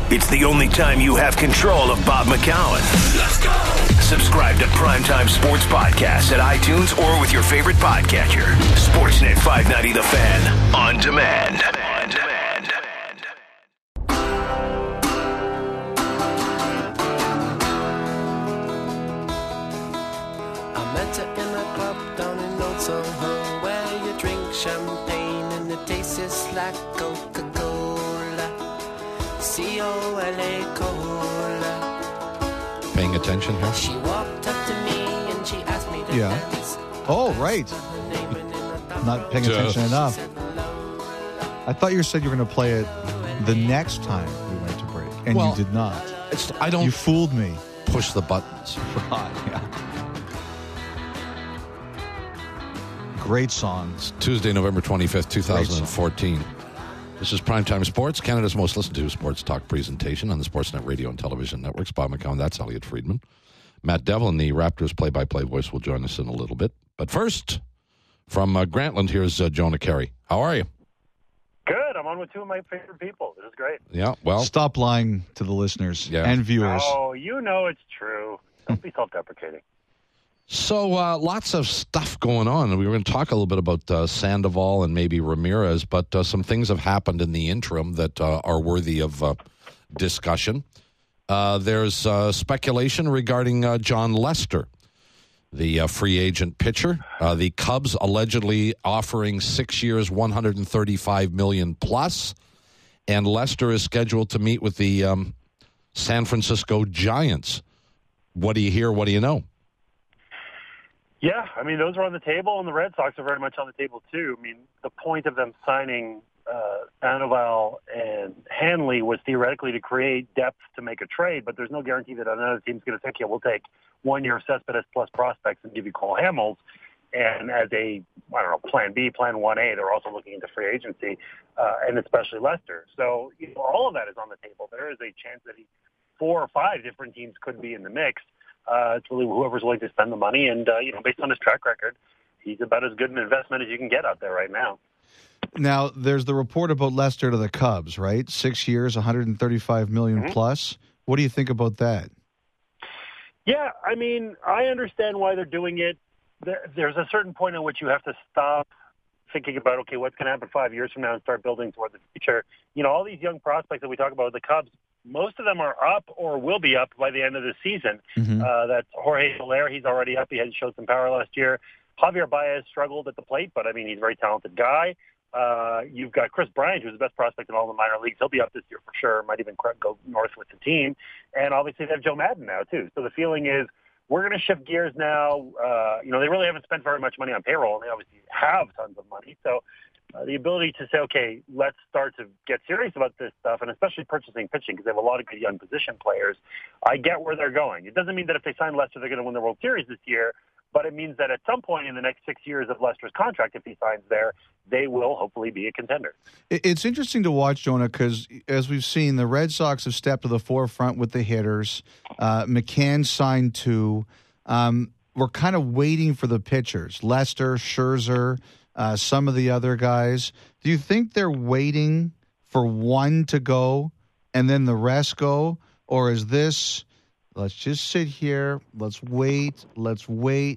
It's the only time you have control of Bob McCown. Let's go! Subscribe to Primetime Sports Podcasts at iTunes or with your favorite podcatcher. Sportsnet 590 The Fan. On demand. I met her in a club down in Old Soho, where you drink champagne and it tastes like Coca-Cola. C-O-L-A Cola. Paying attention here? She walked up to me and she asked me to dance. Oh, right. Not paying attention enough. I thought you said you were going to play it the next time we went to break, and you did not. I don't. You fooled me. Push the buttons. Yeah. Great song. It's Tuesday, November 25th, 2014. This is Primetime Sports, Canada's most listened to sports talk presentation on the Sportsnet radio and television networks. Bob McCown, that's Elliot Friedman. Matt Devlin, the Raptors play-by-play voice, will join us in a little bit. But first, from Grantland, here's Jonah Carey. How are you? Good. I'm on with two of my favorite people. This is great. Yeah, well. Stop lying to the listeners and viewers. Oh, you know it's true. Don't be self-deprecating. So lots of stuff going on. We were going to talk a little bit about Sandoval and maybe Ramirez, but some things have happened in the interim that are worthy of discussion. There's speculation regarding John Lester, the free agent pitcher. The Cubs allegedly offering 6 years, $135 million plus, and Lester is scheduled to meet with the San Francisco Giants. What do you hear? What do you know? Yeah, I mean, those are on the table, and the Red Sox are very much on the table, too. I mean, the point of them signing Sandoval and Hanley was theoretically to create depth to make a trade, but there's no guarantee that another team's going to say, okay, we'll take 1 year of Cespedes plus prospects and give you Cole Hamels. And as a, plan B, plan 1A, they're also looking into free agency, and especially Lester. So all of that is on the table. There is a chance that 4 or 5 different teams could be in the mix. It's really whoever's willing to spend the money. And, based on his track record, he's about as good an investment as you can get out there right now. Now, there's the report about Lester to the Cubs, right? 6 years, $135 million plus. What do you think about that? Yeah, I mean, I understand why they're doing it. There's a certain point at which you have to stop thinking about, okay, what's going to happen 5 years from now and start building toward the future. All these young prospects that we talk about with the Cubs, most of them are up or will be up by the end of the season. That's Jorge Soler. He's already up. He had showed some power last year. Javier Baez struggled at the plate, but, he's a very talented guy. You've got Chris Bryant, who's the best prospect in all the minor leagues. He'll be up this year for sure. Might even go north with the team. And obviously they have Joe Madden now, too. So the feeling is we're going to shift gears now. They really haven't spent very much money on payroll, and they obviously have tons of money. So the ability to say, okay, let's start to get serious about this stuff, and especially purchasing pitching, because they have a lot of good young position players. I get where they're going. It doesn't mean that if they sign Lester, they're going to win the World Series this year, but it means that at some point in the next 6 years of Lester's contract, if he signs there, they will hopefully be a contender. It's interesting to watch, Jonah, because as we've seen, the Red Sox have stepped to the forefront with the hitters. McCann signed 2. We're kind of waiting for the pitchers, Lester, Scherzer, some of the other guys. Do you think they're waiting for one to go and then the rest go? Or is this, let's just sit here, let's wait, let's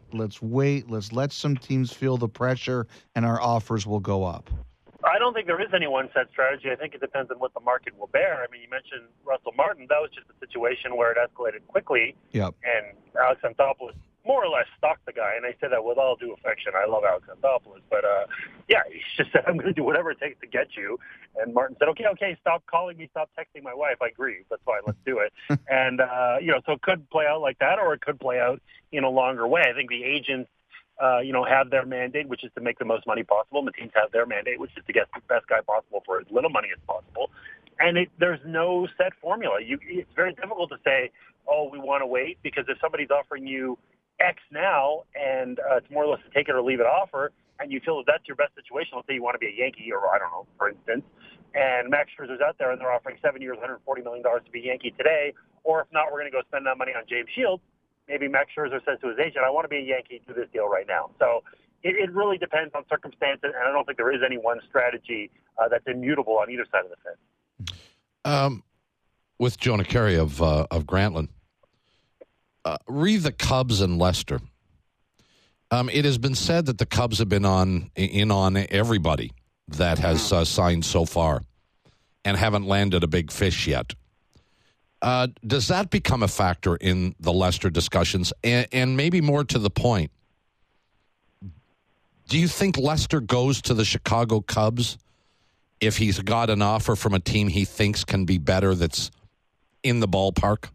let some teams feel the pressure and our offers will go up? I don't think there is any one set strategy. I think it depends on what the market will bear. I mean, you mentioned Russell Martin. That was just a situation where it escalated quickly. Yep. And Alex Anthopoulos more or less stalked the guy. And I say that with all due affection. I love Alex Anthopoulos. But, he just said, I'm going to do whatever it takes to get you. And Martin said, okay, stop calling me, stop texting my wife. I agree. That's fine. Let's do it. And, so it could play out like that, or it could play out in a longer way. I think the agents, have their mandate, which is to make the most money possible. And the teams have their mandate, which is to get the best guy possible for as little money as possible. And there's no set formula. It's very difficult to say, we want to wait, because if somebody's offering you X now and it's more or less a take it or leave it offer, and you feel that that's your best situation, let's say you want to be a Yankee or, I don't know, for instance, and Max Scherzer's out there and they're offering 7 years, $140 million to be a Yankee today, or if not, we're going to go spend that money on James Shields. Maybe Max Scherzer says to his agent, I want to be a Yankee, do this deal right now. So it really depends on circumstances, and I don't think there is any one strategy that's immutable on either side of the fence. with Jonah Carey of Grantland. Re the Cubs and Lester. It has been said that the Cubs have been in on everybody that has signed so far and haven't landed a big fish yet. Does that become a factor in the Lester discussions? And maybe more to the point, do you think Lester goes to the Chicago Cubs if he's got an offer from a team he thinks can be better that's in the ballpark?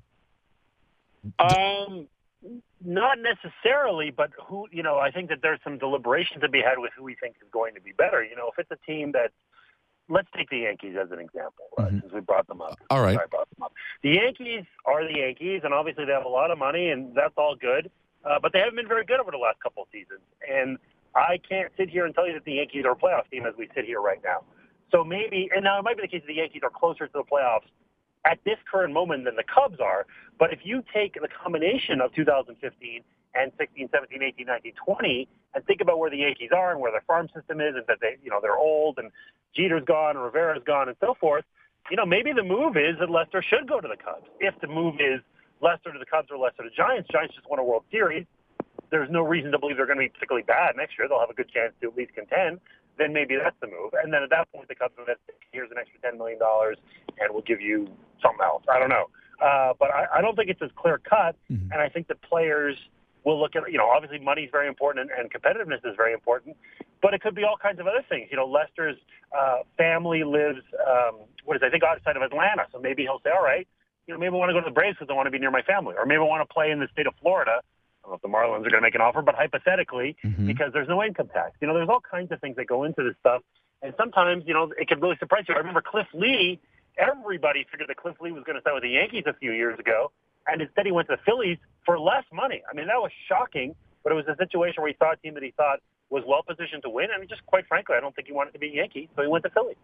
Not necessarily, but I think that there's some deliberation to be had with who we think is going to be better. If it's a team that, let's take the Yankees as an example, since we brought them up. All right. The Yankees are the Yankees, and obviously they have a lot of money, and that's all good. But they haven't been very good over the last couple of seasons. And I can't sit here and tell you that the Yankees are a playoff team as we sit here right now. So maybe, and now it might be the case that the Yankees are closer to the playoffs at this current moment than the Cubs are. But if you take the combination of 2015 and 16, 17, 18, 19, 20, and think about where the Yankees are and where their farm system is, and that they're old, and Jeter's gone, and Rivera's gone, and so forth, maybe the move is that Lester should go to the Cubs. If the move is Lester to the Cubs or Lester to the Giants just won a World Series. There's no reason to believe they're going to be particularly bad next year. They'll have a good chance to at least contend. Then maybe that's the move. And then at that point, the Cubs will say, here's an extra $10 million, and we'll give you something else. I don't know. But I don't think it's as clear-cut, and I think the players will look at, obviously money is very important and competitiveness is very important, but it could be all kinds of other things. Lester's family lives, I think outside of Atlanta, so maybe he'll say, all right, maybe I want to go to the Braves because I want to be near my family, or maybe I want to play in the state of Florida. I don't know if the Marlins are going to make an offer, but hypothetically, because there's no income tax. There's all kinds of things that go into this stuff, and sometimes, it can really surprise you. I remember Cliff Lee. Everybody figured that Cliff Lee was going to sign with the Yankees a few years ago, and instead he went to the Phillies for less money. I mean, that was shocking, but it was a situation where he saw a team that he thought was well-positioned to win, and just quite frankly, I don't think he wanted to be a Yankee, so he went to Philly.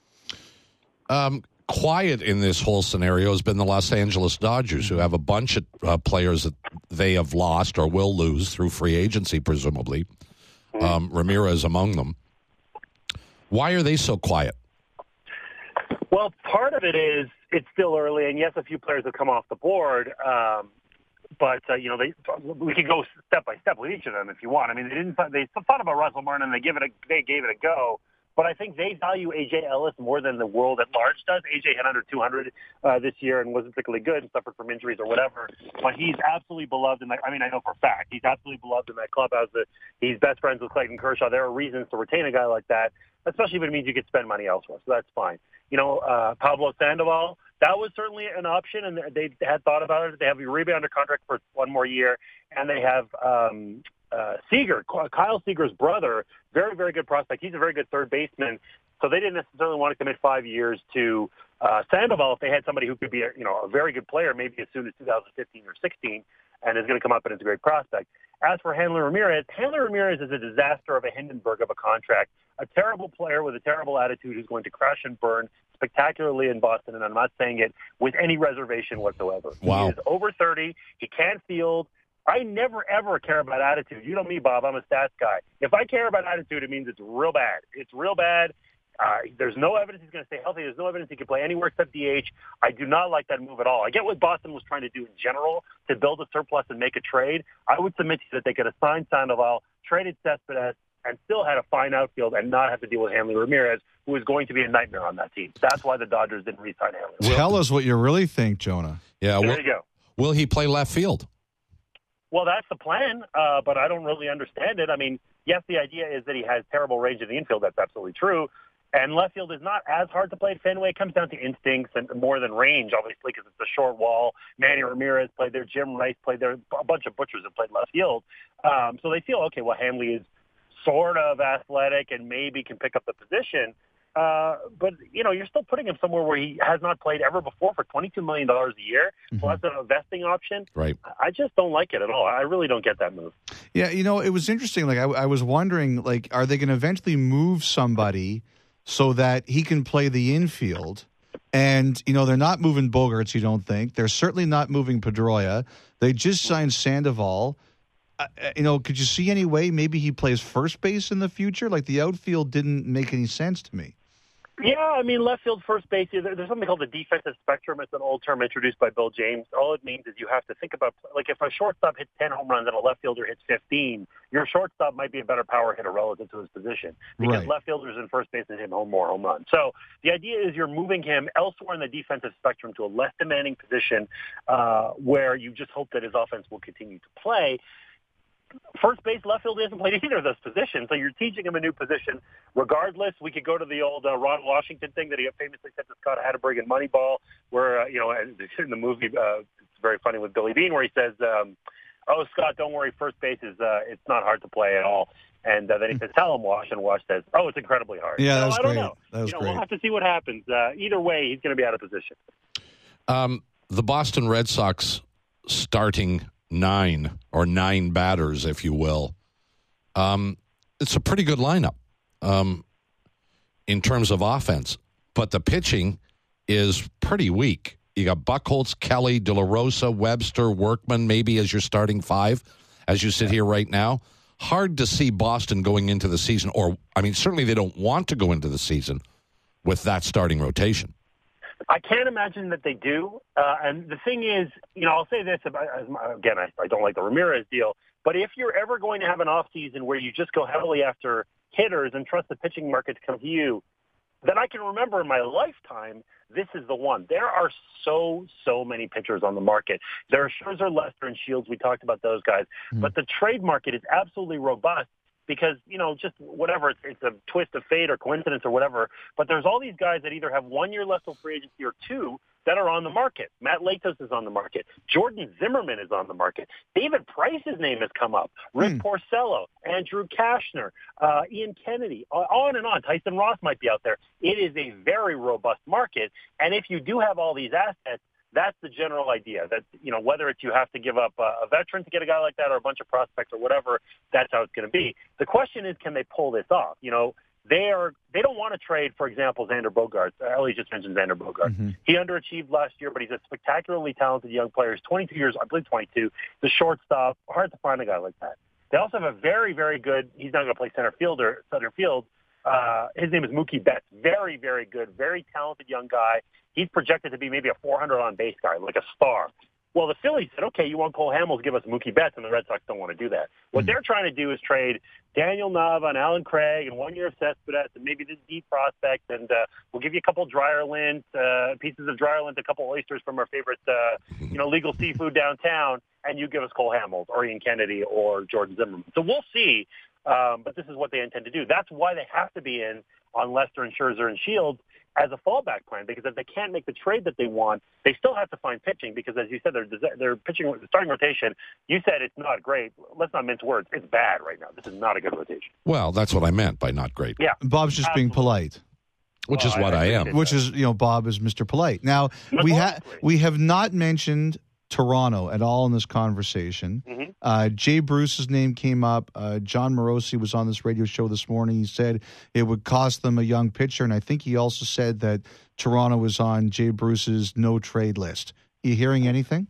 Quiet in this whole scenario has been the Los Angeles Dodgers, who have a bunch of players that they have lost or will lose through free agency, presumably. Ramirez among them. Why are they so quiet? Well, part of it is it's still early, and yes, a few players have come off the board, but we could go step by step with each of them if you want. I mean, they thought about Russell Martin and they gave it a go. But I think they value A.J. Ellis more than the world at large does. A.J. hit under 200 this year and wasn't particularly good and suffered from injuries or whatever. But he's absolutely beloved in that. I mean, I know for a fact he's absolutely beloved in that clubhouse. He's best friends with Clayton Kershaw. There are reasons to retain a guy like that, especially if it means you could spend money elsewhere. So that's fine. Pablo Sandoval, that was certainly an option, and they had thought about it. They have Uribe under contract for one more year, and they have Seager, Kyle Seager's brother, very, very good prospect. He's a very good third baseman. So they didn't necessarily want to commit 5 years to Sandoval if they had somebody who could be a very good player maybe as soon as 2015 or 16 and is going to come up and is a great prospect. As for Hanley Ramirez is a disaster of a Hindenburg of a contract, a terrible player with a terrible attitude who's going to crash and burn spectacularly in Boston, and I'm not saying it with any reservation whatsoever. Wow. He is over 30. He can't field. I never, ever care about attitude. You know me, Bob. I'm a stats guy. If I care about attitude, it means it's real bad. It's real bad. There's no evidence he's going to stay healthy. There's no evidence he can play anywhere except DH. I do not like that move at all. I get what Boston was trying to do in general to build a surplus and make a trade. I would submit to you that they could have signed Sandoval, traded Cespedes, and still had a fine outfield and not have to deal with Hanley Ramirez, who is going to be a nightmare on that team. That's why the Dodgers didn't re-sign Hanley. Tell us what you really think, Jonah. Yeah, there you go. Will he play left field? Well, that's the plan, but I don't really understand it. I mean, yes, the idea is that he has terrible range in the infield. That's absolutely true. And left field is not as hard to play at Fenway. It comes down to instincts and more than range, obviously, because it's a short wall. Manny Ramirez played there. Jim Rice played there. A bunch of butchers have played left field. So they feel, okay, well, Hanley is sort of athletic and maybe can pick up the position. But, you're still putting him somewhere where he has not played ever before for $22 million a year, plus a vesting option. Right. I just don't like it at all. I really don't get that move. Yeah, it was interesting. Like, I was wondering, like, are they going to eventually move somebody so that he can play the infield? And, they're not moving Bogaerts, you don't think. They're certainly not moving Pedroia. They just signed Sandoval. Could you see any way maybe he plays first base in the future? Like, the outfield didn't make any sense to me. Yeah, I mean, left field, first base, there's something called the defensive spectrum. It's an old term introduced by Bill James. All it means is you have to think about, like, if a shortstop hits 10 home runs and a left fielder hits 15, your shortstop might be a better power hitter relative to his position because Right. left fielders in first base and hit more home runs. So the idea is you're moving him elsewhere in the defensive spectrum to a less demanding position where you just hope that his offense will continue to play. First base, left field, he hasn't played either of those positions, so you're teaching him a new position. Regardless, we could go to the old Ron Washington thing that he famously said to Scott Hatterberg in Moneyball, where, in the movie, it's very funny with Billy Bean, where he says, oh, Scott, don't worry, first base is it's not hard to play at all. And then he says, tell him, Wash, and Wash says, oh, it's incredibly hard. Yeah, so, that was I don't great. know. That was great. We'll have to see what happens. Either way, he's going to be out of position. The Boston Red Sox starting nine batters, if you will. It's a pretty good lineup in terms of offense, but the pitching is pretty weak. You got Buchholz, Kelly, De La Rosa, Webster, Workman, maybe as your starting five as you sit here right now. Hard to see Boston going into the season, certainly they don't want to go into the season with that starting rotation. I can't imagine that they do. And the thing is, I'll say this about, again, I don't like the Ramirez deal, but if you're ever going to have an offseason where you just go heavily after hitters and trust the pitching market to come to you, then I can remember in my lifetime, this is the one. There are so many pitchers on the market. There are Scherzer, Lester, and Shields. We talked about those guys. But the trade market is absolutely robust. Because, just whatever, it's a twist of fate or coincidence or whatever, but there's all these guys that either have 1 year left of free agency or two that are on the market. Matt Latos is on the market. Jordan Zimmerman is on the market. David Price's name has come up. Rick Porcello, Andrew Kashner, Ian Kennedy, on and on. Tyson Ross might be out there. It is a very robust market, and if you do have all these assets, that's the general idea, that, whether it's you have to give up a veteran to get a guy like that or a bunch of prospects or whatever, that's how it's going to be. The question is, can they pull this off? They don't want to trade, for example, Xander Bogaerts. Ellie just mentioned Xander Bogaerts. Mm-hmm. He underachieved last year, but he's a spectacularly talented young player. He's 22 years, I believe 22, the shortstop. Hard to find a guy like that. They also have a very, very good, he's not going to play center field. His name is Mookie Betts. Very, very good, very talented young guy. He's projected to be maybe a 400 on base guy, like a star. Well, the Phillies said, okay, you want Cole Hamels, give us Mookie Betts, and the Red Sox don't want to do that. What they're trying to do is trade Daniel Nava and Alan Craig and 1 year of Cespedes and maybe this deep prospect, and we'll give you a couple Dreyerlint, pieces of Dreyerlint, a couple oysters from our favorite, legal seafood downtown, and you give us Cole Hamels or Ian Kennedy or Jordan Zimmerman. So we'll see, but this is what they intend to do. That's why they have to be in on Lester and Scherzer and Shields as a fallback plan, because if they can't make the trade that they want, they still have to find pitching, because as you said, their pitching, the starting rotation, you said it's not great. Let's not mince words. It's bad right now. This is not a good rotation. Well, that's what I meant by not great. Yeah. Bob's just being polite. Which is what I am. Which is, Bob is Mr. Polite. Now, we have not mentioned Toronto at all in this conversation. Mm-hmm. Jay Bruce's name came up. John Morosi was on this radio show this morning. He said it would cost them a young pitcher, and I think he also said that Toronto was on Jay Bruce's no-trade list. Are you hearing anything?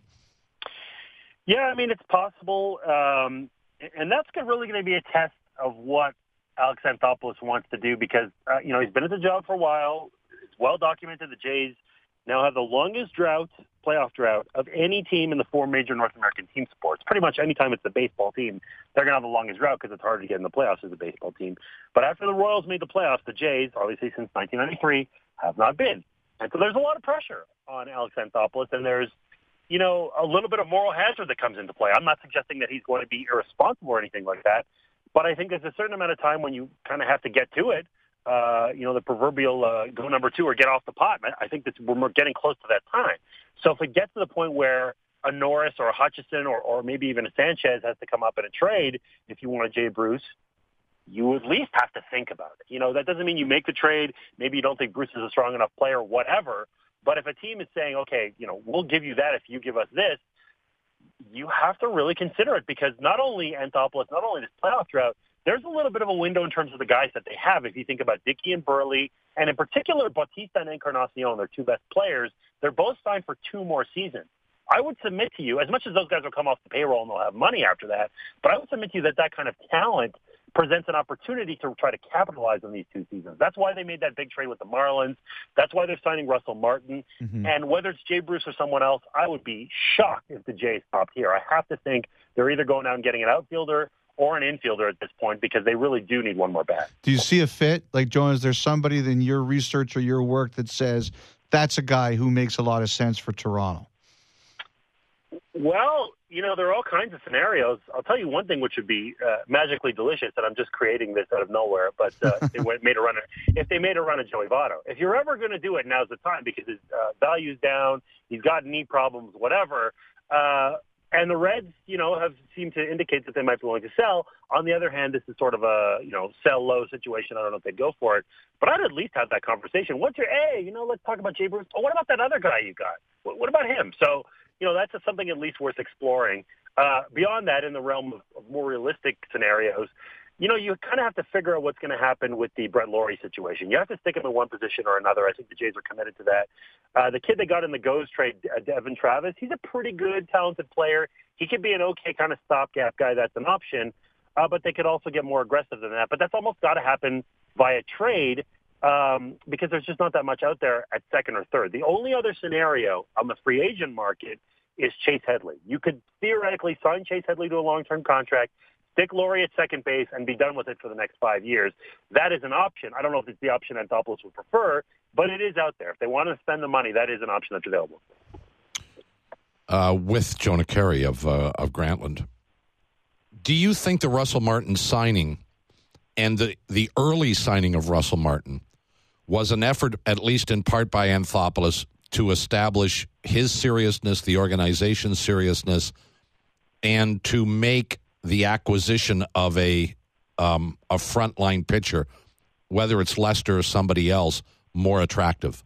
Yeah, it's possible. And that's really going to be a test of what Alex Anthopoulos wants to do, because, he's been at the job for a while. It's well documented the Jays now have the longest playoff drought of any team in the four major North American team sports. Pretty much any time it's the baseball team, they're going to have the longest drought because it's hard to get in the playoffs as a baseball team. But after the Royals made the playoffs, the Jays, obviously since 1993, have not been. And so there's a lot of pressure on Alex Anthopoulos, and there's, a little bit of moral hazard that comes into play. I'm not suggesting that he's going to be irresponsible or anything like that, but I think there's a certain amount of time when you kind of have to get to it. The proverbial go number two or get off the pot. I think that we're getting close to that time. So if it gets to the point where a Norris or a Hutchison or maybe even a Sanchez has to come up in a trade, if you want a Jay Bruce, you at least have to think about it. That doesn't mean you make the trade. Maybe you don't think Bruce is a strong enough player, whatever. But if a team is saying, okay, we'll give you that if you give us this, you have to really consider it, because not only Anthopoulos, not only this playoff drought, there's a little bit of a window in terms of the guys that they have. If you think about Dickey and Burley, and in particular Bautista and Encarnacion, their two best players, they're both signed for 2 more seasons. I would submit to you, as much as those guys will come off the payroll and they'll have money after that, but I would submit to you that kind of talent presents an opportunity to try to capitalize on these two seasons. That's why they made that big trade with the Marlins. That's why they're signing Russell Martin. Mm-hmm. And whether it's Jay Bruce or someone else, I would be shocked if the Jays stopped here. I have to think they're either going out and getting an outfielder or an infielder at this point, because they really do need one more bat. Do you see a fit? Like, Jonah, is there somebody in your research or your work that says that's a guy who makes a lot of sense for Toronto? Well, there are all kinds of scenarios. I'll tell you one thing which would be magically delicious, and I'm just creating this out of nowhere, but if they made a run at Joey Votto. If you're ever going to do it, now's the time, because his value's down, he's got knee problems, whatever. And the Reds, have seemed to indicate that they might be willing to sell. On the other hand, this is sort of a, sell low situation. I don't know if they'd go for it. But I'd at least have that conversation. Let's talk about Jay Bruce. Oh, what about that other guy you got? What about him? So, that's something at least worth exploring. Beyond that, in the realm of more realistic scenarios, you kind of have to figure out what's going to happen with the Brett Laurie situation. You have to stick him in one position or another. I think the Jays are committed to that. The kid they got in the Goes trade, Devin Travis, he's a pretty good, talented player. He could be an okay kind of stopgap guy. That's an option. But they could also get more aggressive than that. But that's almost got to happen via trade because there's just not that much out there at second or third. The only other scenario on the free agent market is Chase Headley. You could theoretically sign Chase Headley to a long-term contract, stick Laurie at second base, and be done with it for the next 5 years. That is an option. I don't know if it's the option Anthopoulos would prefer, but it is out there. If they want to spend the money, that is an option that's available. With Jonah Carey of Grantland, do you think the Russell Martin signing and the early signing of Russell Martin was an effort, at least in part by Anthopoulos, to establish his seriousness, the organization's seriousness, and to make the acquisition of a frontline pitcher, whether it's Lester or somebody else, more attractive?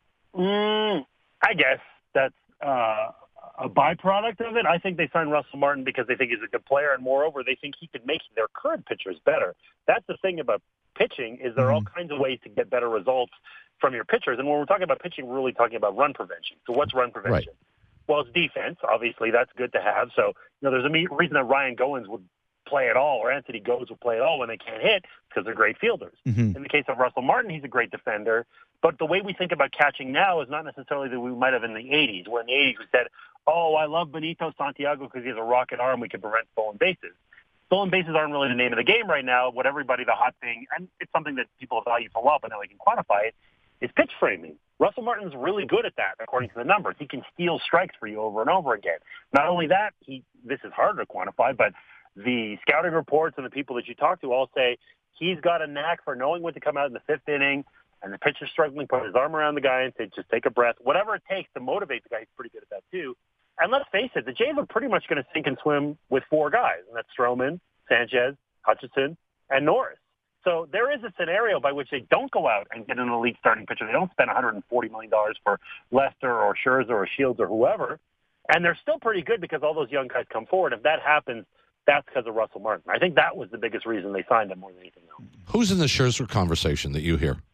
I guess that's a byproduct of it. I think they signed Russell Martin because they think he's a good player, and moreover, they think he could make their current pitchers better. That's the thing about pitching, is there are all kinds of ways to get better results from your pitchers. And when we're talking about pitching, we're really talking about run prevention. So what's run prevention? Right. Well, it's defense. Obviously, that's good to have. So, there's a reason that Ryan Goins would play at all, or Anthony Goes would play at all when they can't hit, because they're great fielders. Mm-hmm. In the case of Russell Martin, he's a great defender. But the way we think about catching now is not necessarily that we might have in the 80s, where in the 80s we said, oh, I love Benito Santiago because he has a rocket arm, we can prevent stolen bases. Stolen bases aren't really the name of the game right now. What everybody, the hot thing, and it's something that people value for a while, but now they can quantify it, is pitch framing. Russell Martin's really good at that, according to the numbers. He can steal strikes for you over and over again. Not only that, this is harder to quantify, but the scouting reports and the people that you talk to all say he's got a knack for knowing when to come out in the fifth inning, and the pitcher's struggling, put his arm around the guy and say, just take a breath. Whatever it takes to motivate the guy, he's pretty good at that too. And let's face it, the Jays are pretty much going to sink and swim with four guys, and that's Stroman, Sanchez, Hutchinson, and Norris. So there is a scenario by which they don't go out and get an elite starting pitcher. They don't spend $140 million for Lester or Scherzer or Shields or whoever. And they're still pretty good because all those young guys come forward. If that happens, that's because of Russell Martin. I think that was the biggest reason they signed him more than anything else. Who's in the Scherzer conversation that you hear?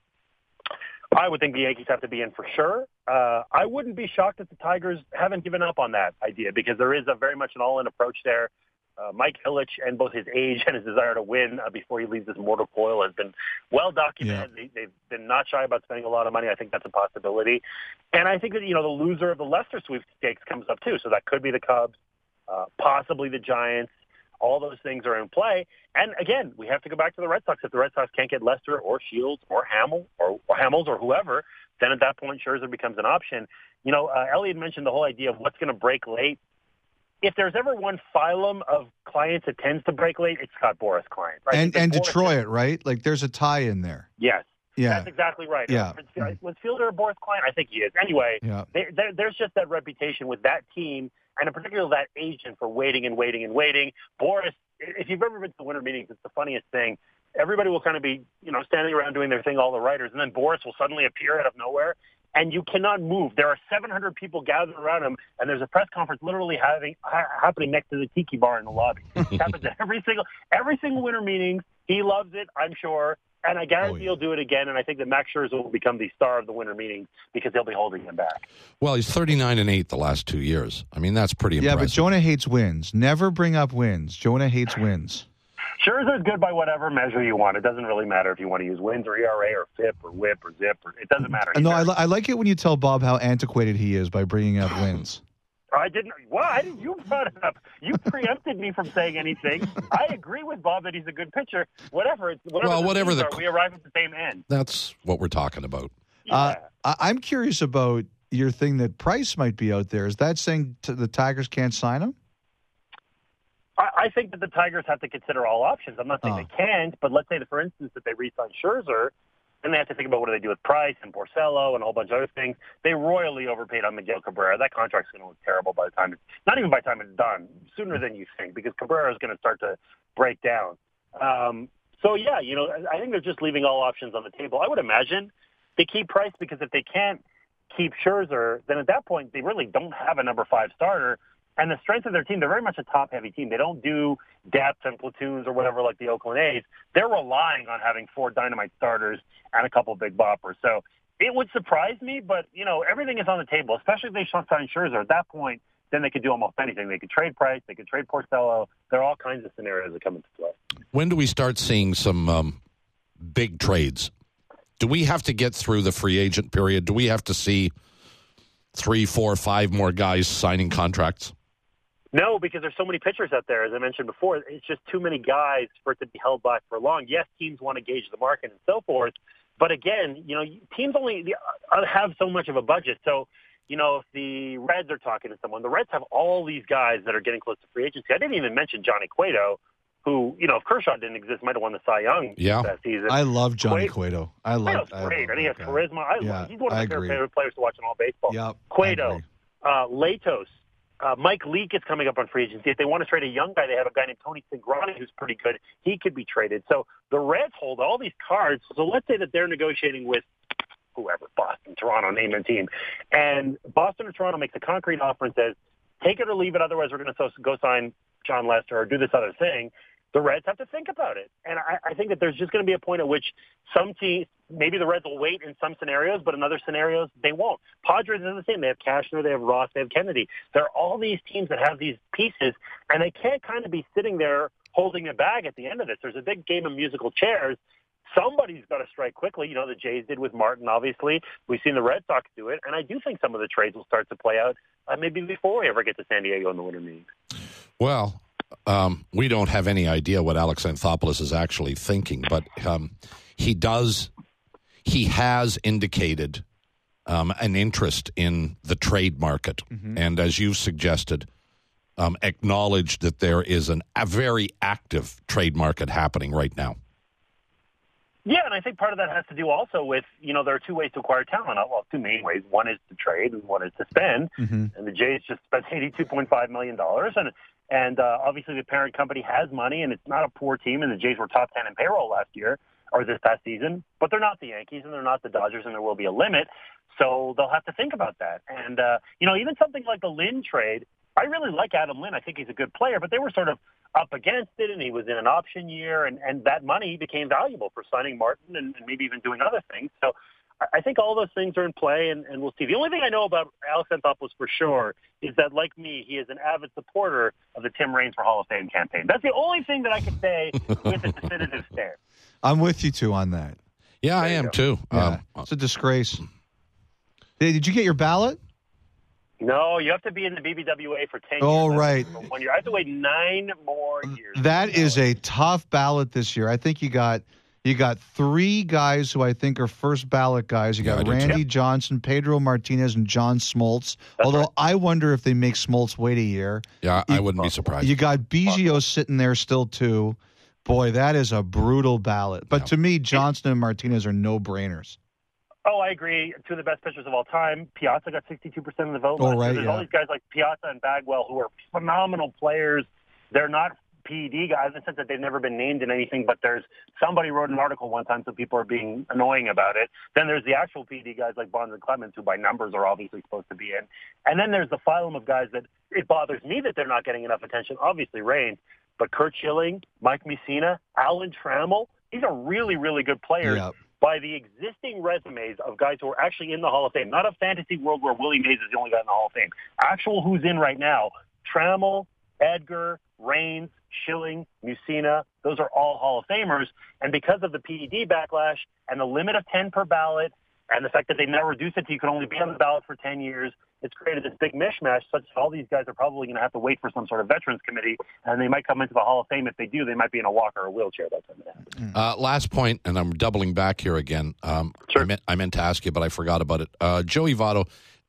I would think the Yankees have to be in for sure. I wouldn't be shocked if the Tigers haven't given up on that idea, because there is a very much an all-in approach there. Mike Ilitch, and both his age and his desire to win before he leaves this mortal coil, has been well documented. Yeah. They've been not shy about spending a lot of money. I think that's a possibility. And I think that, the loser of the Lester sweepstakes comes up too. So that could be the Cubs, possibly the Giants. All those things are in play. And again, we have to go back to the Red Sox. If the Red Sox can't get Lester or Shields or Hamels or whoever, then at that point Scherzer becomes an option. Elliot mentioned the whole idea of what's going to break late. If there's ever one phylum of clients that tends to break late, it's Scott Boras client. Right? And Detroit, right? Like, there's a tie in there. Yes. Yeah. That's exactly right. Yeah. Was Fielder a Boras client? I think he is. Anyway, yeah. There's just that reputation with that team, and in particular that agent, for waiting and waiting and waiting. Boras, if you've ever been to winter meetings, it's the funniest thing. Everybody will kind of be, standing around doing their thing, all the writers, and then Boras will suddenly appear out of nowhere, and you cannot move. There are 700 people gathered around him, and there's a press conference literally happening next to the tiki bar in the lobby. It happens at every single winter meeting. He loves it, I'm sure, and I guarantee he'll do it again. And I think that Max Scherzer will become the star of the winter meetings because they'll be holding him back. Well, he's 39-8 the last 2 years. I mean, that's pretty impressive. Yeah, but Jonah hates wins. Never bring up wins. Jonah hates wins. Scherzer's good by whatever measure you want. It doesn't really matter if you want to use wins or ERA or FIP or WHIP or ZIP. It doesn't matter. No, I like it when you tell Bob how antiquated he is by bringing up wins. I didn't. Why did you brought it up? You preempted me from saying anything. I agree with Bob that he's a good pitcher. Whatever. We arrive at the same end. That's what we're talking about. Yeah. I'm curious about your thing that Price might be out there. Is that saying the Tigers can't sign him? I think that the Tigers have to consider all options. I'm not saying they can't, but let's say that, for instance, that they re-sign Scherzer, then they have to think about what do they do with Price and Porcello and a whole bunch of other things. They royally overpaid on Miguel Cabrera. That contract's going to look terrible by the time not even by the time it's done, sooner than you think, because Cabrera is going to start to break down. So, yeah, I think they're just leaving all options on the table. I would imagine they keep Price because if they can't keep Scherzer, then at that point they really don't have a number 5 starter. And the strength of their team, they're very much a top-heavy team. They don't do depth and platoons or whatever like the Oakland A's. They're relying on having 4 dynamite starters and a couple big boppers. So it would surprise me, but, everything is on the table, especially if they sign Scherzer. At that point, then they could do almost anything. They could trade Price. They could trade Porcello. There are all kinds of scenarios that come into play. When do we start seeing some big trades? Do we have to get through the free agent period? Do we have to see 3, 4, 5 more guys signing contracts? No, because there's so many pitchers out there, as I mentioned before. It's just too many guys for it to be held back for long. Yes, teams want to gauge the market and so forth, but again, teams only have so much of a budget. So, if the Reds are talking to someone, the Reds have all these guys that are getting close to free agency. I didn't even mention Johnny Cueto, who, if Kershaw didn't exist, might have won the Cy Young that season. I love Johnny Cueto. Cueto's great, and he has charisma. He's one of my favorite players to watch in all baseball. Yep, Cueto, Latos. Mike Leake is coming up on free agency. If they want to trade a young guy, they have a guy named Tony Cingrani who's pretty good. He could be traded. So the Reds hold all these cards. So let's say that they're negotiating with whoever, Boston, Toronto, name a team. And Boston or Toronto makes a concrete offer and says, take it or leave it, otherwise we're going to go sign John Lester or do this other thing. The Reds have to think about it. And I think that there's just going to be a point at which some teams, maybe the Reds will wait in some scenarios, but in other scenarios, they won't. Padres are the same. They have Cashner, they have Ross, they have Kennedy. There are all these teams that have these pieces, and they can't kind of be sitting there holding a bag at the end of this. There's a big game of musical chairs. Somebody's got to strike quickly. The Jays did with Martin, obviously. We've seen the Red Sox do it, and I do think some of the trades will start to play out maybe before we ever get to San Diego in the winter meetings. Well, we don't have any idea what Alex Anthopoulos is actually thinking, but he has indicated an interest in the trade market, and as you've suggested, acknowledged that there is a very active trade market happening right now. Yeah, and I think part of that has to do also with, there are 2 ways to acquire talent. Well, 2 main ways. One is to trade and one is to spend. And the Jays just spent $82.5 million. And obviously the parent company has money, and it's not a poor team, and the Jays were top 10 in payroll last year or this past season. But they're not the Yankees, and they're not the Dodgers, and there will be a limit. So they'll have to think about that. And, even something like the Lynn trade, I really like Adam Lynn. I think he's a good player, but they were sort of up against it, and he was in an option year, and that money became valuable for signing Martin and maybe even doing other things. So I think all those things are in play, and we'll see. The only thing I know about Alex Anthopoulos for sure is that, like me, he is an avid supporter of the Tim Raines for Hall of Fame campaign. That's the only thing that I can say with a definitive stance. I'm with you, too, on that. Yeah, I am, too. Yeah, it's a disgrace. Hey, did you get your ballot? No, you have to be in the BBWA for 10 years. Oh, right. For 1 year. I have to wait 9 more years. That is a tough ballot this year. I think you got 3 guys who I think are first ballot guys. You got Randy Johnson, Pedro Martinez, and John Smoltz. Although right. I wonder if they make Smoltz wait a year. Yeah, I wouldn't be surprised. You got Biggio sitting there still, too. Boy, that is a brutal ballot. But to me, Johnson and Martinez are no-brainers. Oh, I agree. 2 of the best pitchers of all time. Piazza got 62% of the vote. Oh, right, There's all these guys like Piazza and Bagwell who are phenomenal players. They're not PED guys in the sense that they've never been named in anything, but somebody wrote an article one time, so people are being annoying about it. Then there's the actual PED guys like Bonds and Clemens, who by numbers are obviously supposed to be in. And then there's the phylum of guys that it bothers me that they're not getting enough attention. Obviously, Raines, but Curt Schilling, Mike Mussina, Alan Trammell, these are really, really good players. Yep. By the existing resumes of guys who are actually in the Hall of Fame, not a fantasy world where Willie Mays is the only guy in the Hall of Fame. Actual who's in right now, Trammell, Edgar, Raines, Schilling, Musina, those are all Hall of Famers. And because of the PED backlash and the limit of 10 per ballot and the fact that they now reduced it to you can only be on the ballot for 10 years, it's created this big mishmash such that all these guys are probably going to have to wait for some sort of veterans committee, and they might come into the Hall of Fame. If they do, they might be in a walker or a wheelchair by the time it happens. Last point, and I'm doubling back here again. Sure. I meant to ask you, but I forgot about it. Joey Votto,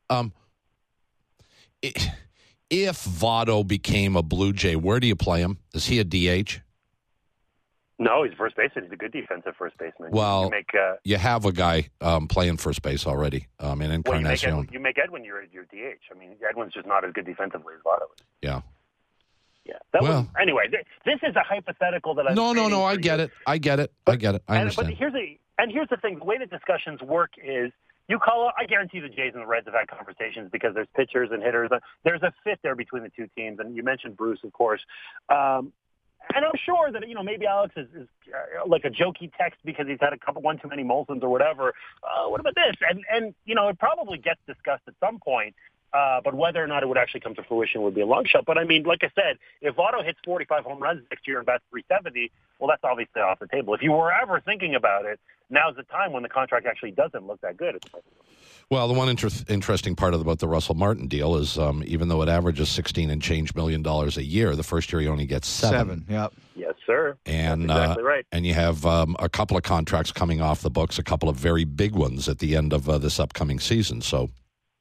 if Votto became a Blue Jay, where do you play him? Is he a DH? No, he's first baseman. He's a good defensive first baseman. Well, you have a guy playing first base already in Encarnacion. You make Edwin your DH. I mean, Edwin's just not as good defensively as Votto is. Yeah. Yeah. Anyway, this is a hypothetical that I'm. No. I get it. I understand. But here's the thing: the way the discussions work is you call up. I guarantee the Jays and the Reds have had conversations because there's pitchers and hitters. There's a fit there between the two teams, and you mentioned Bruce, of course. And I'm sure that, maybe Alex is like a jokey text because he's had one too many Molsons or whatever. What about this? And it probably gets discussed at some point. But whether or not it would actually come to fruition would be a long shot. But, I mean, like I said, if Votto hits 45 home runs next year and bats 370, well, that's obviously off the table. If you were ever thinking about it, now's the time when the contract actually doesn't look that good. Well, the one interesting part about the Russell Martin deal is even though it averages $16 and change million a year, the first year he only gets seven. Yep. Yes, sir. And that's exactly right. And you have a couple of contracts coming off the books, a couple of very big ones at the end of this upcoming season. So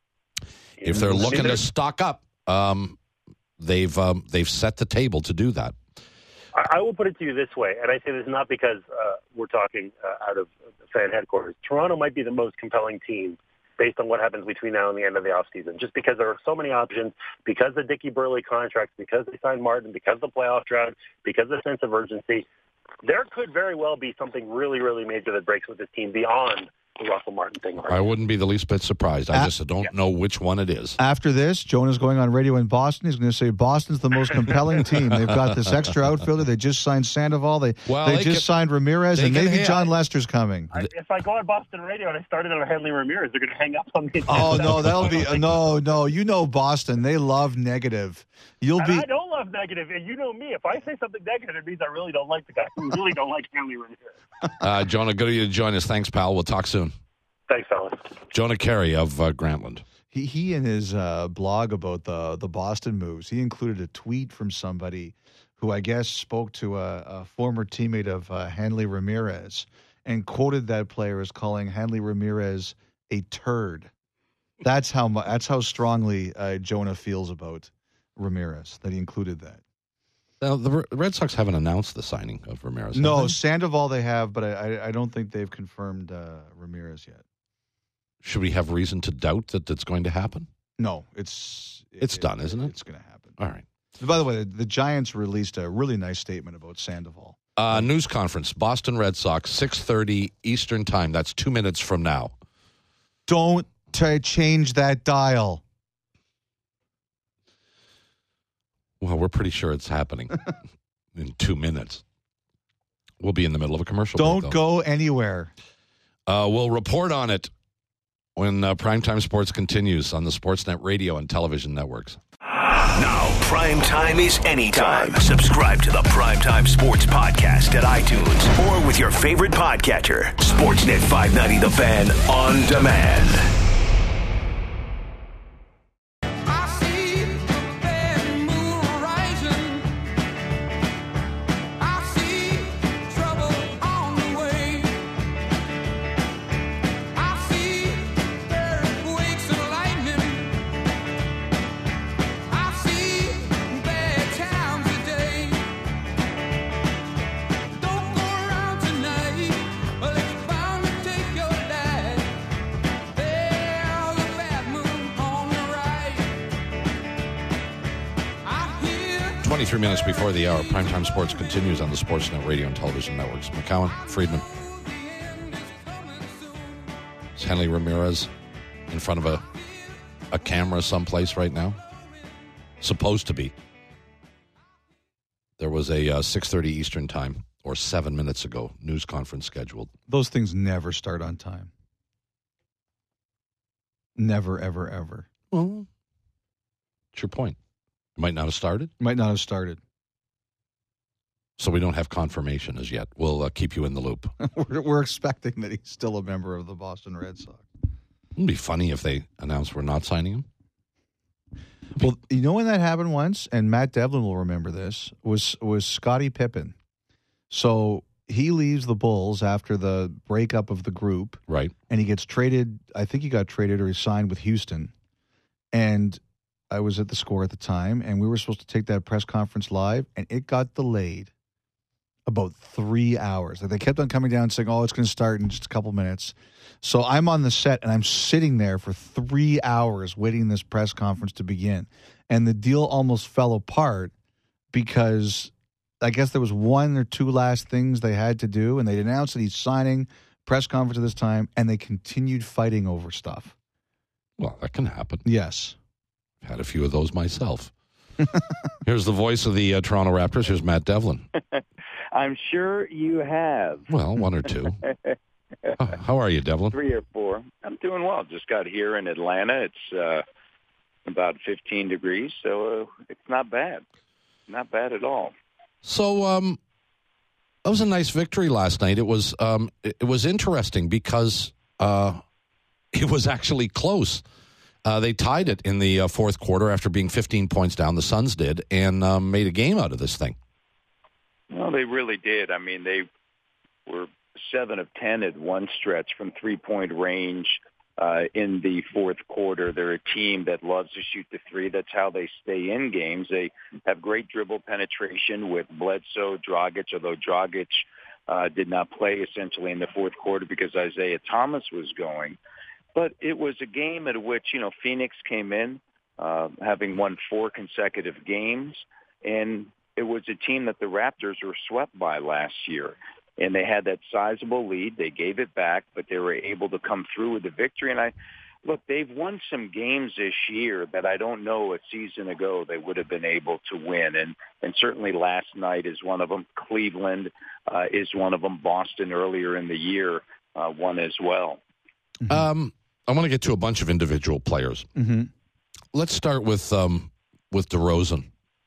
if they're looking to stock up, they've set the table to do that. I will put it to you this way, and I say this not because we're talking out of fan headquarters. Toronto might be the most compelling team based on what happens between now and the end of the offseason, just because there are so many options, because the Dickie Burley contracts, because they signed Martin, because the playoff drought, because the sense of urgency. There could very well be something really, really major that breaks with this team beyond the Russell Martin thing. I wouldn't be the least bit surprised. I just don't know which one it is. After this, Jonah's going on radio in Boston. He's going to say Boston's the most compelling team. They've got this extra outfielder. They just signed Sandoval. They just signed Ramirez, and maybe John Lester's coming. If I go on Boston radio and I started on Hanley Ramirez, they're going to hang up on me. Oh, no, that'll be no. You know Boston. They love negative. I don't love negative, and you know me. If I say something negative, it means I really don't like the guy. I really don't like Hanley Ramirez. Jonah, good of you to join us. Thanks, pal. We'll talk soon. Thanks, fellas. Jonah Carey of Grantland. He in his blog about the Boston moves, he included a tweet from somebody who I guess spoke to a former teammate of Hanley Ramirez and quoted that player as calling Hanley Ramirez a turd. That's how strongly Jonah feels about Ramirez, that he included that. Now, the Red Sox haven't announced the signing of Ramirez. No, Sandoval they have, but I don't think they've confirmed Ramirez yet. Should we have reason to doubt that it's going to happen? No, it's done, isn't it? It's going to happen. All right. By the way, the Giants released a really nice statement about Sandoval. News conference, Boston Red Sox, 6:30 Eastern Time. That's 2 minutes from now. Don't change that dial. Well, we're pretty sure it's happening in 2 minutes. We'll be in the middle of a commercial. Don't go anywhere. We'll report on it when Primetime Sports continues on the Sportsnet radio and television networks. Now, Primetime is anytime. Subscribe to the Primetime Sports Podcast at iTunes or with your favorite podcatcher. Sportsnet 590 The Fan on demand. Minutes before the hour, Primetime Sports continues on the Sportsnet radio and television networks. McCowan, Friedman. Is Hanley Ramirez in front of a camera someplace right now? Supposed to be. There was a 6:30 Eastern Time, or 7 minutes ago, news conference scheduled. Those things never start on time. Never, ever, ever. Well, what's your point? Might not have started? Might not have started. So we don't have confirmation as yet. We'll keep you in the loop. We're expecting that he's still a member of the Boston Red Sox. It'd be funny if they announced we're not signing him. Well, you know when that happened once, and Matt Devlin will remember this, was Scottie Pippen. So he leaves the Bulls after the breakup of the group. Right. And he gets traded. I think he got traded or he signed with Houston. And I was at the Score at the time, and we were supposed to take that press conference live, and it got delayed about 3 hours. Like they kept on coming down saying, it's going to start in just a couple minutes. So I'm on the set, and I'm sitting there for 3 hours waiting this press conference to begin. And the deal almost fell apart because I guess there was one or two last things they had to do, and they announced that he's signing, press conference at this time, and they continued fighting over stuff. Well, that can happen. Yes. I've had a few of those myself. Here's the voice of the Toronto Raptors. Here's Matt Devlin. I'm sure you have. Well, one or two. How are you, Devlin? 3 or 4. I'm doing well. Just got here in Atlanta. It's about 15 degrees, so it's not bad. Not bad at all. So that was a nice victory last night. It was interesting because it was actually close. They tied it in the fourth quarter after being 15 points down. The Suns did, and made a game out of this thing. Well, they really did. I mean, they were 7 of 10 at one stretch from three-point range in the fourth quarter. They're a team that loves to shoot the three. That's how they stay in games. They have great dribble penetration with Bledsoe, Dragic, although Dragic did not play essentially in the fourth quarter because Isaiah Thomas was going. But it was a game at which, Phoenix came in having won 4 consecutive games, and it was a team that the Raptors were swept by last year. And they had that sizable lead. They gave it back, but they were able to come through with the victory. And look, they've won some games this year that I don't know a season ago they would have been able to win. And certainly last night is one of them. Cleveland is one of them. Boston earlier in the year won as well. I want to get to a bunch of individual players. Mm-hmm. Let's start with DeRozan.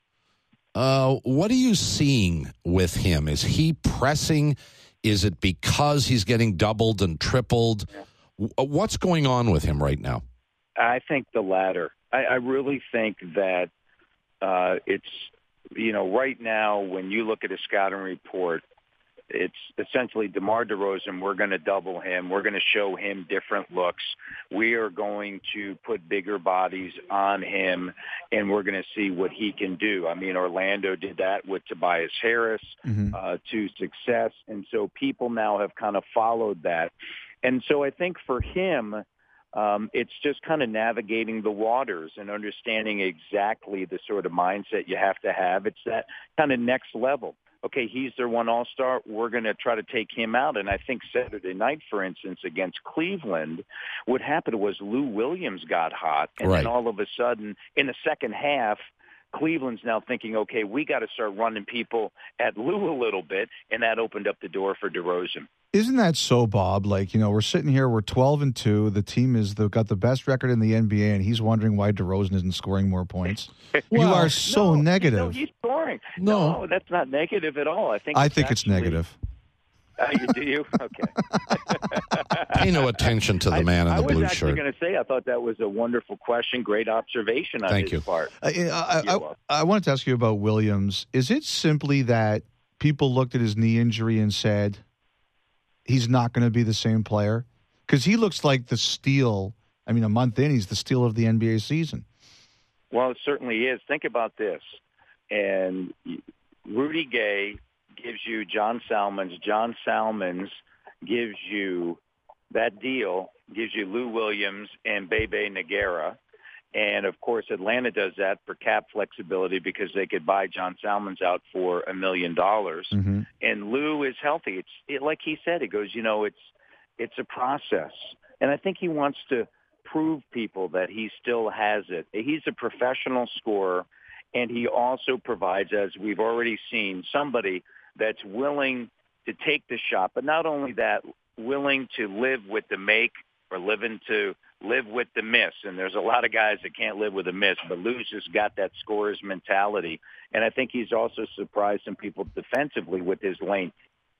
What are you seeing with him? Is he pressing? Is it because he's getting doubled and tripled? What's going on with him right now? I think the latter. I really think that it's, right now when you look at a scouting report, it's essentially DeMar DeRozan, we're going to double him. We're going to show him different looks. We are going to put bigger bodies on him, and we're going to see what he can do. I mean, Orlando did that with Tobias Harris to success, and so people now have kind of followed that. And so I think for him, it's just kind of navigating the waters and understanding exactly the sort of mindset you have to have. It's that kind of next level. Okay, he's their one all-star. We're going to try to take him out. And I think Saturday night, for instance, against Cleveland, what happened was Lou Williams got hot. And then all of a sudden, in the second half, Cleveland's now thinking, okay, we got to start running people at Lou a little bit. And that opened up the door for DeRozan. Isn't that so, Bob? Like, we're sitting here, we're 12-2. The team got the best record in the NBA, and he's wondering why DeRozan isn't scoring more points. You are so negative. No, he's scoring. No, that's not negative at all. I think it's negative. Do you? Okay. Pay no attention to the man in the blue shirt. I was actually going to say I thought that was a wonderful question. Great observation on his part. I wanted to ask you about Williams. Is it simply that people looked at his knee injury and said he's not going to be the same player? Because he looks like the steal. I mean, a month in, he's the steal of the NBA season. Well, it certainly is. Think about this. And Rudy Gay gives you John Salmons. John Salmons gives you that deal, gives you Lou Williams and Bebe Nogueira. And, of course, Atlanta does that for cap flexibility because they could buy John Salmons out for $1 million. Mm-hmm. And Lou is healthy. Like he said, he goes, it's a process. And I think he wants to prove people that he still has it. He's a professional scorer, and he also provides, as we've already seen, somebody that's willing to take the shot, but not only that, willing to live with the make or live into live with the miss. And there's a lot of guys that can't live with a miss, but Lou's just got that scorer's mentality. And I think he's also surprised some people defensively with his length.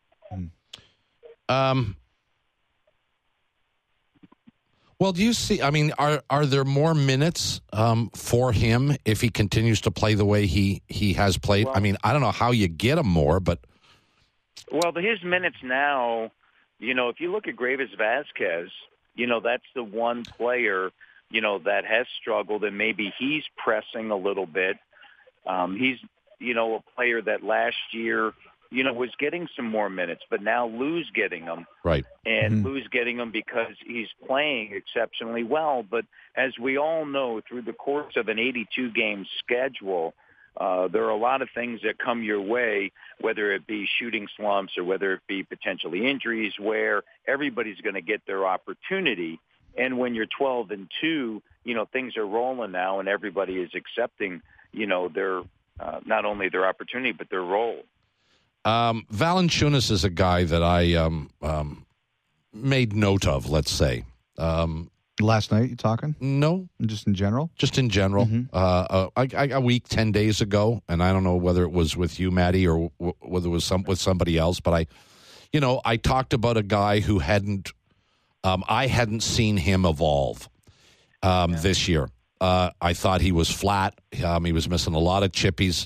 Well, do you see, I mean, are there more minutes for him if he continues to play the way he has played? Well, I mean, I don't know how you get him more, but. Well, his minutes now, if you look at Gravis Vasquez, that's the one player, that has struggled, and maybe he's pressing a little bit. He's, a player that last year, was getting some more minutes, but now Lou's getting them. Right. And Lou's getting them because he's playing exceptionally well. But as we all know, through the course of an 82-game schedule, there are a lot of things that come your way, whether it be shooting slumps or whether it be potentially injuries, where everybody's going to get their opportunity. And when you're 12-2, things are rolling now, and everybody is accepting, their not only their opportunity but their role. Valanciunas is a guy that I made note of, let's say. Last night, you talking? No. Just in general? Just in general. A week, 10 days ago, and I don't know whether it was with you, Maddie, or whether it was with somebody else, but I talked about a guy who I hadn't seen him evolve this year. I thought he was flat. He was missing a lot of chippies.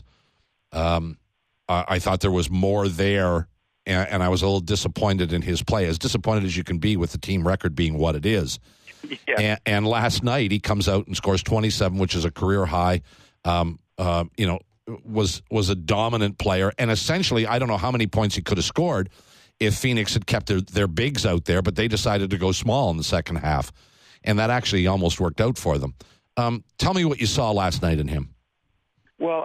I thought there was more there, and I was a little disappointed in his play, as disappointed as you can be with the team record being what it is. Yeah. And last night he comes out and scores 27, which is a career high. Was a dominant player, and essentially I don't know how many points he could have scored if Phoenix had kept their bigs out there, but they decided to go small in the second half, and that actually almost worked out for them. Tell me what you saw last night in him. Well,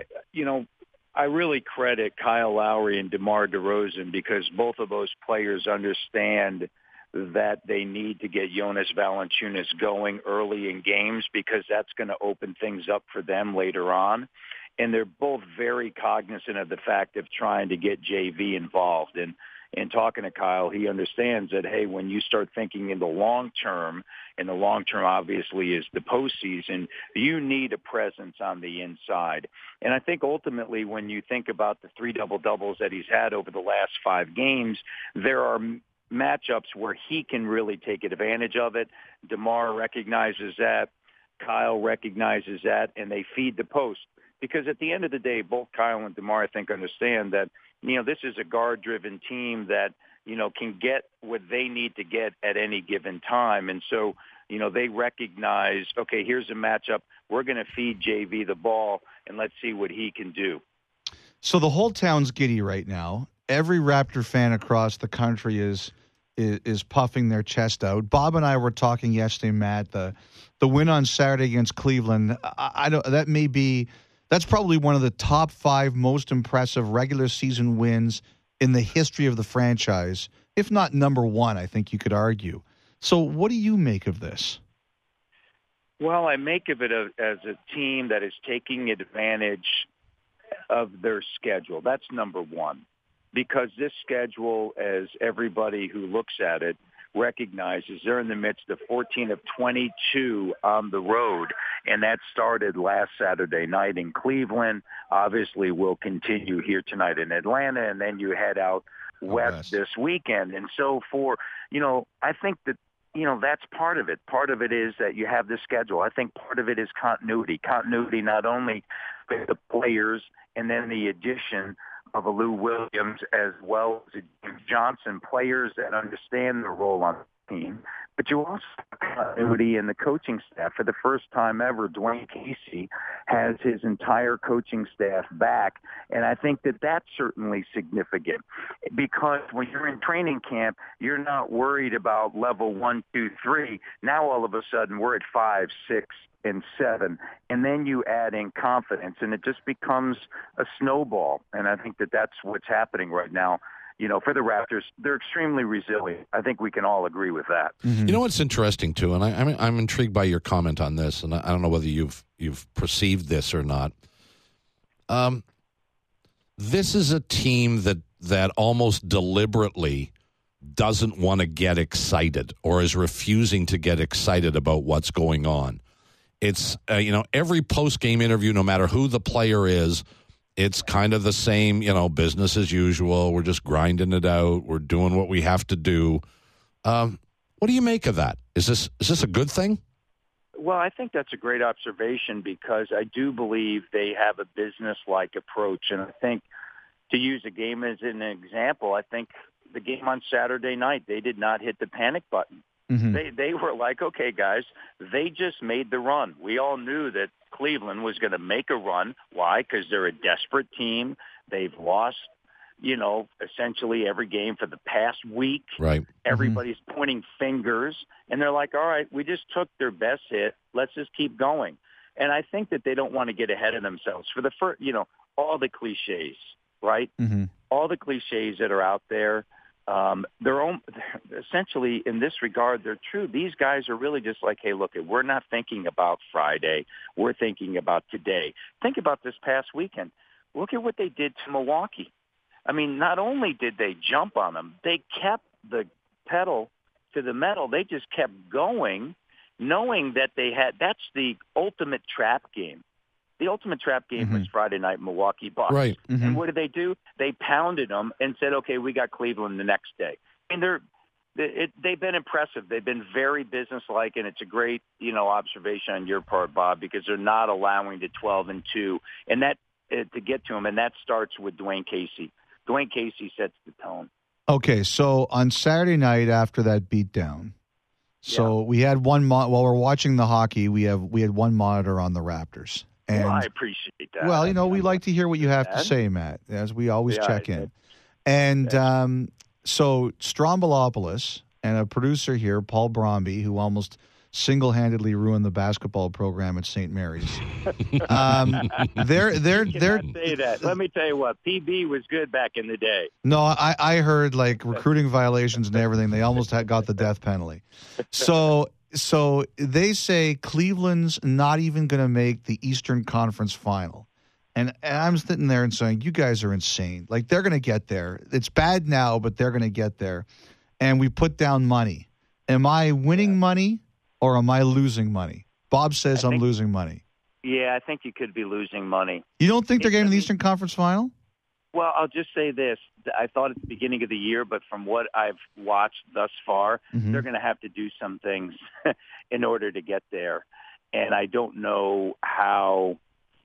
I really credit Kyle Lowry and DeMar DeRozan, because both of those players understand that they need to get Jonas Valanciunas going early in games, because that's going to open things up for them later on. And they're both very cognizant of the fact of trying to get JV involved. And talking to Kyle, he understands that, hey, when you start thinking in the long term, and the long term obviously is the postseason, you need a presence on the inside. And I think ultimately when you think about the 3 double-doubles that he's had over the last 5 games, there are matchups where he can really take advantage of it. DeMar recognizes that. Kyle recognizes that, and they feed the post. Because at the end of the day, both Kyle and DeMar, I think, understand that, this is a guard-driven team that, can get what they need to get at any given time. And so, they recognize, okay, here's a matchup. We're going to feed JV the ball, and let's see what he can do. So the whole town's giddy right now. Every Raptor fan across the country is puffing their chest out. Bob and I were talking yesterday, Matt. The win on Saturday against Cleveland. That's probably one of the top 5 most impressive regular season wins in the history of the franchise, if not number 1. I think you could argue. So, what do you make of this? Well, I make of it as a team that is taking advantage of their schedule. That's number 1. Because this schedule, as everybody who looks at it recognizes, they're in the midst of 14 of 22 on the road, and that started last Saturday night in Cleveland. Obviously, will continue here tonight in Atlanta, and then you head out west this weekend. And so I think that, that's part of it. Part of it is that you have this schedule. I think part of it is continuity. Continuity not only with the players and then the addition of a Lou Williams as well as a James Johnson, players that understand their role on the team. But you also have continuity in the coaching staff. For the first time ever, Dwayne Casey has his entire coaching staff back, and I think that that's certainly significant, because when you're in training camp, you're not worried about level 1, 2, 3. Now all of a sudden we're at 5, 6, and 7, and then you add in confidence, and it just becomes a snowball. And I think that that's what's happening right now. For the Raptors, they're extremely resilient. I think we can all agree with that. Mm-hmm. You know what's interesting too, and I'm intrigued by your comment on this, and I don't know whether you've perceived this or not. This is a team that almost deliberately doesn't want to get excited or is refusing to get excited about what's going on. It's, every post-game interview, no matter who the player is, it's kind of the same, business as usual. We're just grinding it out. We're doing what we have to do. What do you make of that? Is this a good thing? Well, I think that's a great observation because I do believe they have a business-like approach. And I think, to use a game as an example, I think the game on Saturday night, they did not hit the panic button. Mm-hmm. They were like, okay, guys, they just made the run. We all knew that Cleveland was going to make a run. Why? Because they're a desperate team. They've lost, essentially every game for the past week. Right. Everybody's pointing fingers, and they're like, all right, we just took their best hit. Let's just keep going. And I think that they don't want to get ahead of themselves. For the first, all the cliches, right? Mm-hmm. All the cliches that are out there, they're essentially, in this regard, they're true. These guys are really just like, hey, look, we're not thinking about Friday. We're thinking about today. Think about this past weekend. Look at what they did to Milwaukee. I mean, not only did they jump on them, they kept the pedal to the metal. They just kept going, knowing that that's the ultimate trap game. The ultimate trap game was Friday night, Milwaukee Bucks. Right. Mm-hmm. And what did they do? They pounded them and said, okay, we got Cleveland the next day. I mean, they've been impressive. They've been very businesslike, and it's a great, observation on your part, Bob, because they're not allowing the 12-2, and that to get to them, and that starts with Dwayne Casey. Dwayne Casey sets the tone. Okay, so on Saturday night after that beatdown, we had one while we're watching the hockey, we had one monitor on the Raptors. And, I appreciate that. Well, we like to hear what you have to say, Matt, as we always check in. And so Strombolopoulos and a producer here, Paul Bromby, who almost single-handedly ruined the basketball program at St. Mary's. They're say that. Let me tell you what, PB was good back in the day. No, I heard like recruiting violations and everything. They almost got the death penalty. So they say Cleveland's not even going to make the Eastern Conference Final. And I'm sitting there and saying, you guys are insane. Like, they're going to get there. It's bad now, but they're going to get there. And we put down money. Am I winning money or am I losing money? Bob says I'm losing money. Yeah, I think you could be losing money. You don't think they're getting the Eastern Conference Final? Well, I'll just say this. I thought at the beginning of the year, but from what I've watched thus far, they're going to have to do some things in order to get there. And I don't know how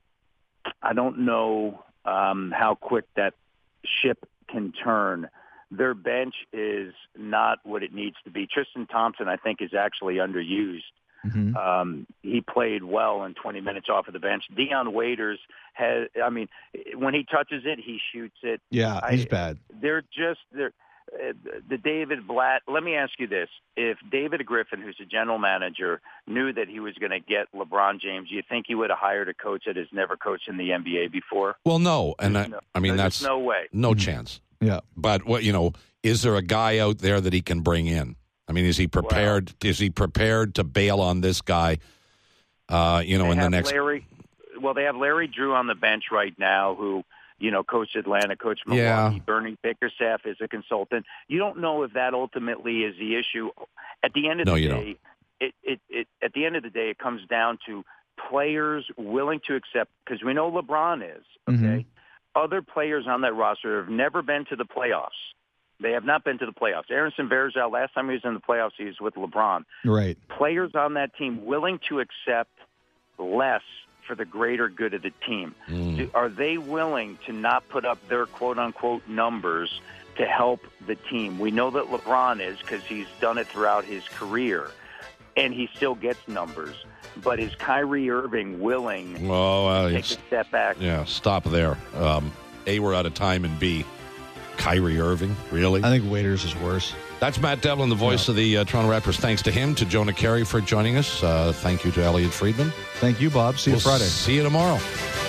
quick that ship can turn. Their bench is not what it needs to be. Tristan Thompson, I think, is actually underused. He played well in 20 minutes off of the bench. Dion Waiters when he touches it, he shoots it. Yeah, he's bad. The David Blatt. Let me ask you this. If David Griffin, who's the general manager, knew that he was going to get LeBron James, do you think he would have hired a coach that has never coached in the NBA before? Well, no. And that's no way. No chance. Yeah. But is there a guy out there that he can bring in? I mean, is he prepared? Well, is he prepared to bail on this guy? In the next. They have Larry Drew on the bench right now, who coached Atlanta, coached Milwaukee. Yeah. Bernie Bickerstaff is a consultant. You don't know if that ultimately is the issue. At the end of the day, at the end of the day, it comes down to players willing to accept. Because we know LeBron is okay. Other players on that roster have never been to the playoffs. They have not been to the playoffs. Aronson Varejao, last time he was in the playoffs, he was with LeBron. Right. Players on that team willing to accept less for the greater good of the team. Are they willing to not put up their quote-unquote numbers to help the team? We know that LeBron is, because he's done it throughout his career, and he still gets numbers. But is Kyrie Irving willing to take a step back? Yeah, stop there. A, we're out of time, and B, Kyrie Irving, really? I think Waiters is worse. That's Matt Devlin, the voice of the Toronto Raptors. Thanks to him, to Jonah Carey for joining us. Thank you to Elliot Friedman. Thank you, Bob. See you Friday. See you tomorrow.